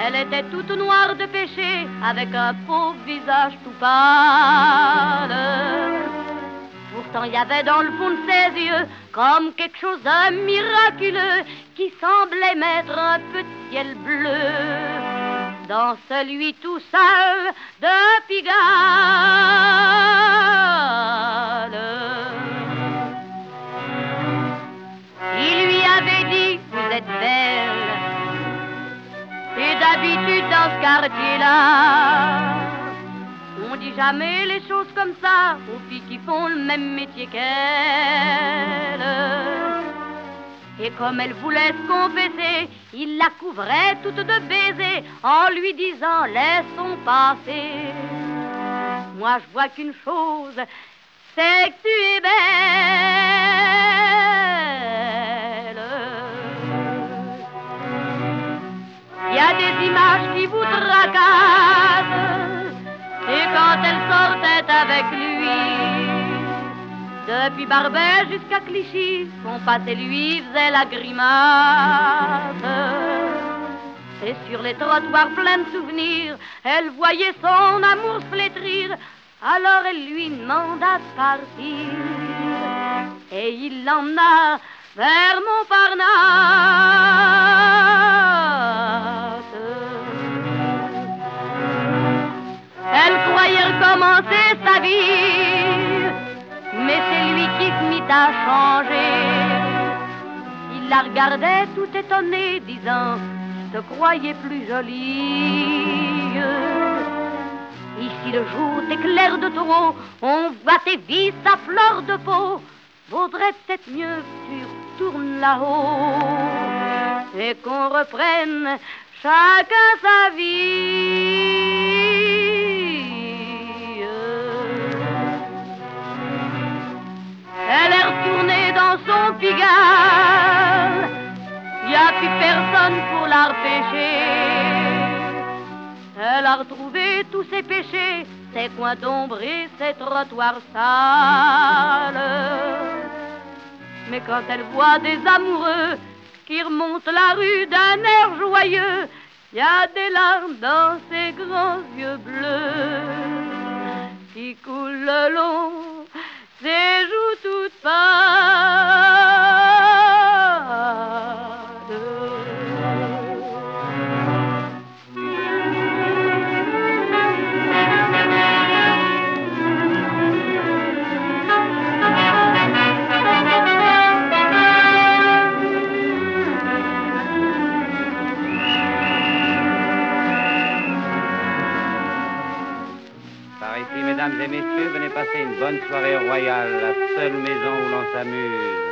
Elle était toute noire de péché, avec un pauvre visage tout pâle. Pourtant il y avait dans le fond de ses yeux comme quelque chose de miraculeux qui semblait mettre un petit ciel bleu dans celui tout seul de Pigalle. Il lui avait dit: vous êtes belle. Et d'habitude dans ce quartier-là, on dit jamais les choses comme ça aux filles qui font le même métier qu'elle. Et comme elle voulait se confesser, il la couvrait toute de baisers en lui disant: laissons passer. Moi je vois qu'une chose, c'est que tu es belle. Il y a des images qui vous tracassent, et quand elle sortait avec lui, depuis Barbès jusqu'à Clichy, son passé lui faisait la grimace. Et sur les trottoirs pleins de souvenirs, elle voyait son amour se flétrir. Alors elle lui demanda de partir, et il l'emmena vers Montparnasse. Elle croyait recommencer sa vie, mais c'est lui qui se mit à changer. Il la regardait tout étonné, disant: je te croyais plus jolie. Ici le jour t'éclaire de taureau, on voit tes vices à fleur de peau. Vaudrait peut-être mieux que tu retournes là-haut et qu'on reprenne chacun sa vie. Elle est retournée dans son Pigalle, y a plus personne pour la repêcher. Elle a retrouvé tous ses péchés, ses coins d'ombre et ses trottoirs sales. Mais quand elle voit des amoureux qui remontent la rue d'un air joyeux, y a des larmes dans ses grands yeux bleus qui coulent le long ses joues toutes pâles. Mesdames et messieurs, venez passer une bonne soirée royale, la seule maison où l'on s'amuse.